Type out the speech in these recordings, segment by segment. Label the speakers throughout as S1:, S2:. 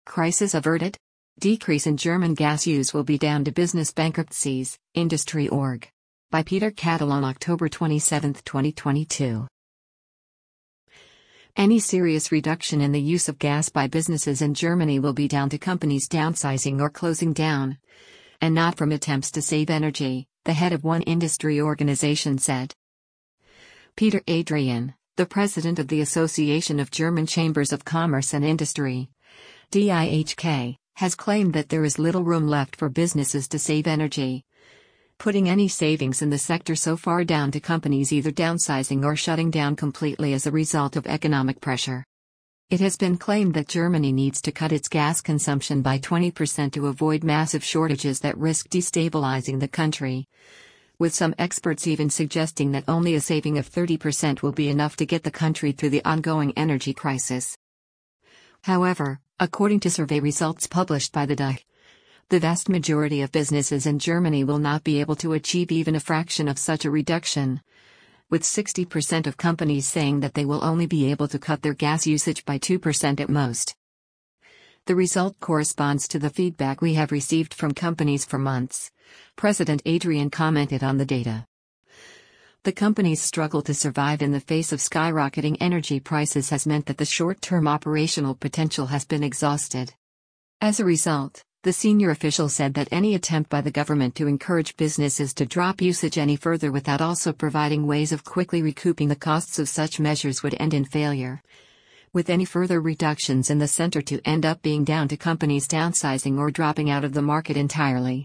S1: Crisis averted? Decrease in German gas use will be down to business bankruptcies, Industry.org. By Peter Cattle on October 27, 2022. Any serious reduction in the use of gas by businesses in Germany will be down to companies downsizing or closing down, and not from attempts to save energy, the head of one industry organization said. Peter Adrian, the president of the Association of German Chambers of Commerce and Industry, DIHK, has claimed that there is little room left for businesses to save energy, putting any savings in the sector so far down to companies either downsizing or shutting down completely as a result of economic pressure. It has been claimed that Germany needs to cut its gas consumption by 20% to avoid massive shortages that risk destabilizing the country, with some experts even suggesting that only a saving of 30% will be enough to get the country through the ongoing energy crisis. However, according to survey results published by the DIHK, the vast majority of businesses in Germany will not be able to achieve even a fraction of such a reduction, with 60% of companies saying that they will only be able to cut their gas usage by 2% at most. The result corresponds to the feedback we have received from companies for months, President Adrian commented on the data. The company's struggle to survive in the face of skyrocketing energy prices has meant that the short-term operational potential has been exhausted. As a result, the senior official said that any attempt by the government to encourage businesses to drop usage any further without also providing ways of quickly recouping the costs of such measures would end in failure, with any further reductions in the center to end up being down to companies downsizing or dropping out of the market entirely.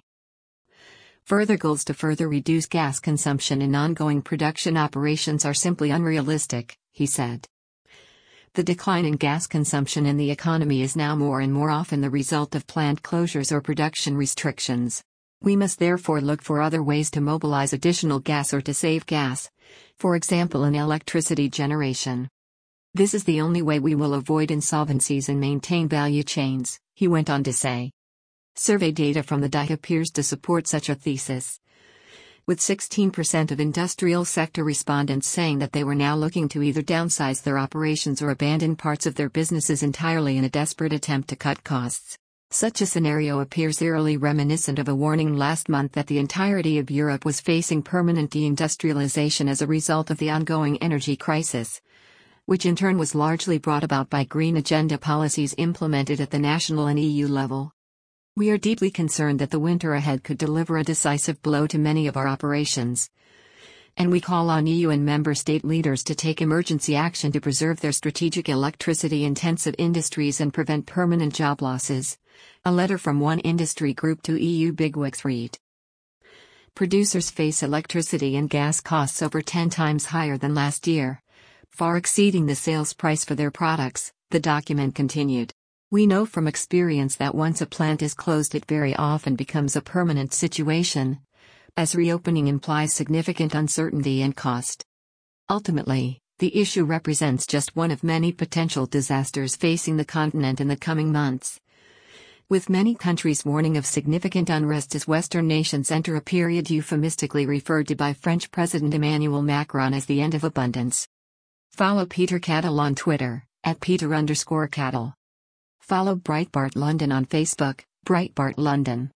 S1: Further goals to further reduce gas consumption in ongoing production operations are simply unrealistic, he said. The decline in gas consumption in the economy is now more and more often the result of plant closures or production restrictions. We must therefore look for other ways to mobilize additional gas or to save gas, for example in electricity generation. This is the only way we will avoid insolvencies and maintain value chains, he went on to say. Survey data from the DIHK appears to support such a thesis, with 16% of industrial sector respondents saying that they were now looking to either downsize their operations or abandon parts of their businesses entirely in a desperate attempt to cut costs. Such a scenario appears eerily reminiscent of a warning last month that the entirety of Europe was facing permanent deindustrialization as a result of the ongoing energy crisis, which in turn was largely brought about by green agenda policies implemented at the national and EU level. We are deeply concerned that the winter ahead could deliver a decisive blow to many of our operations, and we call on EU and member state leaders to take emergency action to preserve their strategic electricity-intensive industries and prevent permanent job losses, a letter from one industry group to EU bigwigs read. Producers face electricity and gas costs over 10 times higher than last year, far exceeding the sales price for their products, the document continued. We know from experience that once a plant is closed, it very often becomes a permanent situation, as reopening implies significant uncertainty and cost. Ultimately, the issue represents just one of many potential disasters facing the continent in the coming months, with many countries warning of significant unrest as Western nations enter a period euphemistically referred to by French President Emmanuel Macron as the end of abundance. Follow Peter Cattle on Twitter, @Peter_Cattle. Follow Breitbart London on Facebook, Breitbart London.